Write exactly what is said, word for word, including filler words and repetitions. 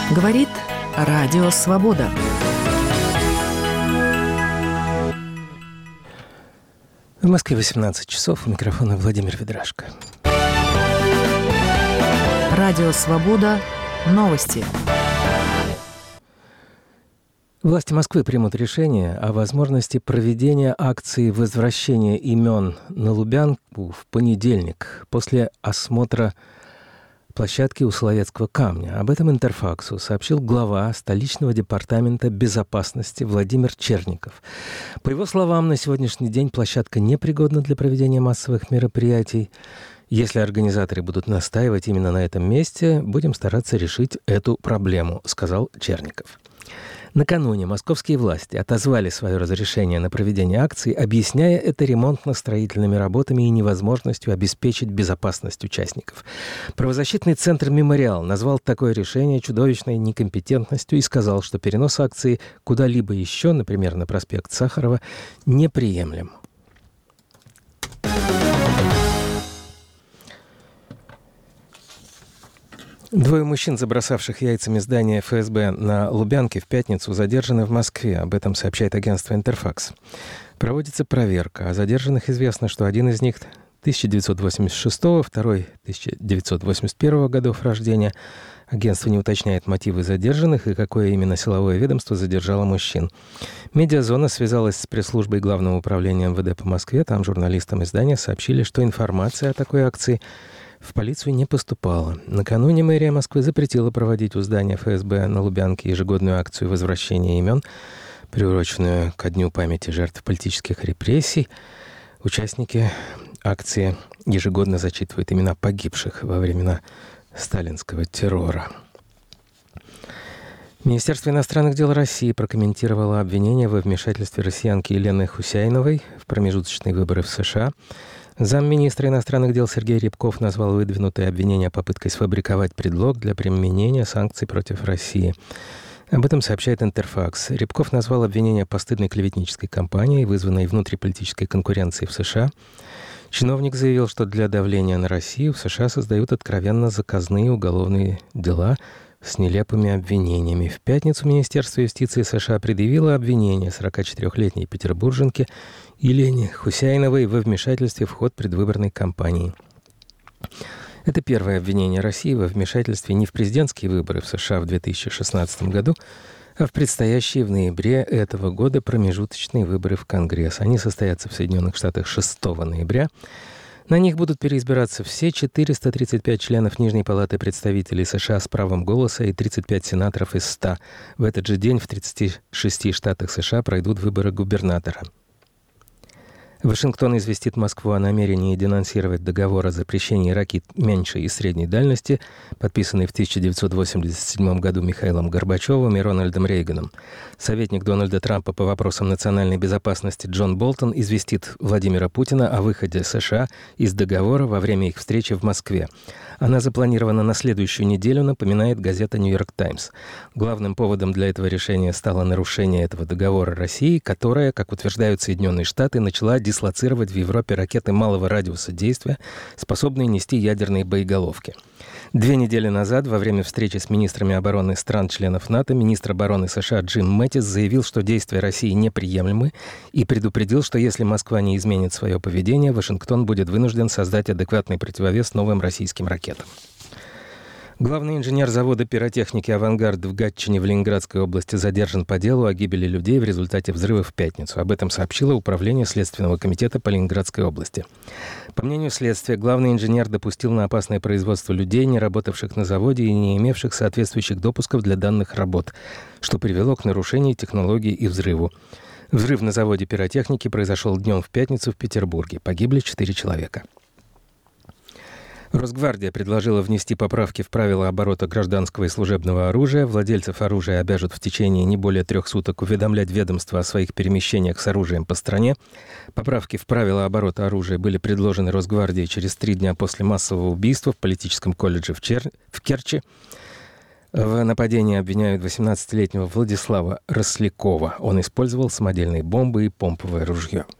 Говорит Радио Свобода. В Москве восемнадцать часов. У микрофона Владимир Ведрашко. Радио Свобода. Новости. Власти Москвы примут решение о возможности проведения акции возвращения имен на Лубянку в понедельник после осмотра площадки у Соловецкого камня. Об этом Интерфаксу сообщил глава столичного департамента безопасности Владимир Черников. По его словам, на сегодняшний день площадка непригодна для проведения массовых мероприятий. Если организаторы будут настаивать именно на этом месте, будем стараться решить эту проблему, сказал Черников. Накануне московские власти отозвали свое разрешение на проведение акции, объясняя это ремонтно-строительными работами и невозможностью обеспечить безопасность участников. Правозащитный центр «Мемориал» назвал такое решение чудовищной некомпетентностью и сказал, что перенос акции куда-либо еще, например, на проспект Сахарова, неприемлем. Двое мужчин, забросавших яйцами здание эф эс бэ на Лубянке в пятницу, задержаны в Москве. Об этом сообщает агентство «Интерфакс». Проводится проверка. О задержанных известно, что один из них тысяча девятьсот восемьдесят шестого, второй тысяча девятьсот восемьдесят первого годов рождения. Агентство не уточняет мотивы задержанных и какое именно силовое ведомство задержало мужчин. Медиазона связалась с пресс-службой Главного управления эм вэ дэ по Москве. Там журналистам издания сообщили, что информация о такой акции в полицию не поступало. Накануне мэрия Москвы запретила проводить у здания эф эс бэ на Лубянке ежегодную акцию возвращения имен, приуроченную ко Дню памяти жертв политических репрессий. Участники акции ежегодно зачитывают имена погибших во времена сталинского террора. Министерство иностранных дел России прокомментировало обвинение во вмешательстве россиянки Елены Хусяиновой в промежуточные выборы в США. Замминистра иностранных дел Сергей Рябков назвал выдвинутое обвинение попыткой сфабриковать предлог для применения санкций против России. Об этом сообщает Интерфакс. Рябков назвал обвинение постыдной клеветнической кампанией, вызванной внутриполитической конкуренцией в США. Чиновник заявил, что для давления на Россию в США создают откровенно заказные уголовные дела с нелепыми обвинениями. В пятницу Министерство юстиции США предъявило обвинение сорокачетырёхлетней петербурженке Елене Хусяиновой во вмешательстве в ход предвыборной кампании. Это первое обвинение России во вмешательстве не в президентские выборы в США в две тысячи шестнадцатом году, а в предстоящие в ноябре этого года промежуточные выборы в Конгресс. Они состоятся в Соединенных Штатах шестого ноября. На них будут переизбираться все четыреста тридцать пять членов Нижней палаты представителей США с правом голоса и тридцать пять сенаторов из ста. В этот же день в тридцати шести штатах США пройдут выборы губернатора. Вашингтон известит Москву о намерении денонсировать договор о запрещении ракет меньшей и средней дальности, подписанный в тысяча девятьсот восемьдесят седьмом году Михаилом Горбачевым и Рональдом Рейганом. Советник Дональда Трампа по вопросам национальной безопасности Джон Болтон известит Владимира Путина о выходе США из договора во время их встречи в Москве. Она запланирована на следующую неделю, напоминает газета «Нью-Йорк Таймс». Главным поводом для этого решения стало нарушение этого договора России, которая, как утверждают Соединенные Штаты, начала дислоцировать в Европе ракеты малого радиуса действия, способные нести ядерные боеголовки. Две недели назад, во время встречи с министрами обороны стран-членов НАТО, министр обороны США Джим Мэттис заявил, что действия России неприемлемы, и предупредил, что если Москва не изменит свое поведение, Вашингтон будет вынужден создать адекватный противовес новым российским ракетам. Главный инженер завода пиротехники «Авангард» в Гатчине в Ленинградской области задержан по делу о гибели людей в результате взрыва в пятницу. Об этом сообщило Управление Следственного комитета по Ленинградской области. По мнению следствия, главный инженер допустил на опасное производство людей, не работавших на заводе и не имевших соответствующих допусков для данных работ, что привело к нарушению технологий и взрыву. Взрыв на заводе пиротехники произошел днем в пятницу в Петербурге. Погибли четыре человека. Росгвардия предложила внести поправки в правила оборота гражданского и служебного оружия. Владельцев оружия обяжут в течение не более трех суток уведомлять ведомство о своих перемещениях с оружием по стране. Поправки в правила оборота оружия были предложены Росгвардией через три дня после массового убийства в политическом колледже в, Чер... в Керчи. В нападении обвиняют восемнадцатилетнего Владислава Рослякова. Он использовал самодельные бомбы и помповое ружье.